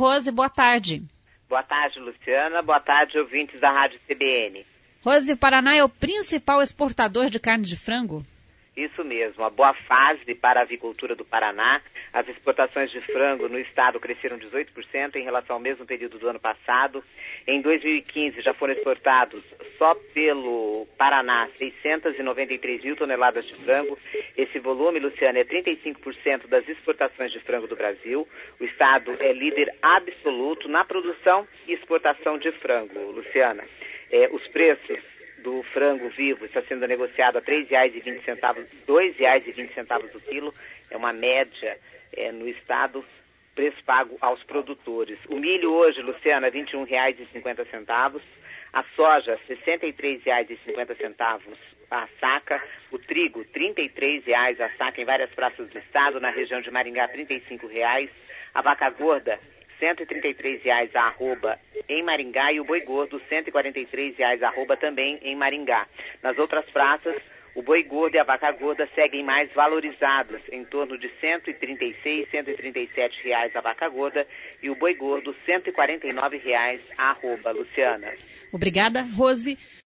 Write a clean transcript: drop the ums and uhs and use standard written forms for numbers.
Rose, boa tarde. Boa tarde, Luciana. Boa tarde, ouvintes da Rádio CBN. Rose, o Paraná é o principal exportador de carne de frango? Isso mesmo, a boa fase para a avicultura do Paraná. As exportações de frango no estado cresceram 18% em relação ao mesmo período do ano passado. Em 2015 já foram exportados só pelo Paraná 693 mil toneladas de frango. Esse volume, Luciana, é 35% das exportações de frango do Brasil. O estado é líder absoluto na produção e exportação de frango, Luciana. Os preços do frango vivo está sendo negociado a R$ 3,20, R$ 2,20 o quilo. É uma média no estado, preço pago aos produtores. O milho hoje, Luciana, R$ 21,50. A soja, R$ 63,50 a saca. O trigo, R$ 33 a saca em várias praças do estado. Na região de Maringá, R$ 35. A vaca gorda, R$ 133 a arroba em Maringá, e o boi gordo, R$ 143 a arroba também em Maringá. Nas outras praças, o boi gordo e a vaca gorda seguem mais valorizados, em torno de R$ 136, R$ 137 a vaca gorda, e o boi gordo, R$ 149 a arroba. Luciana. Obrigada, Rose.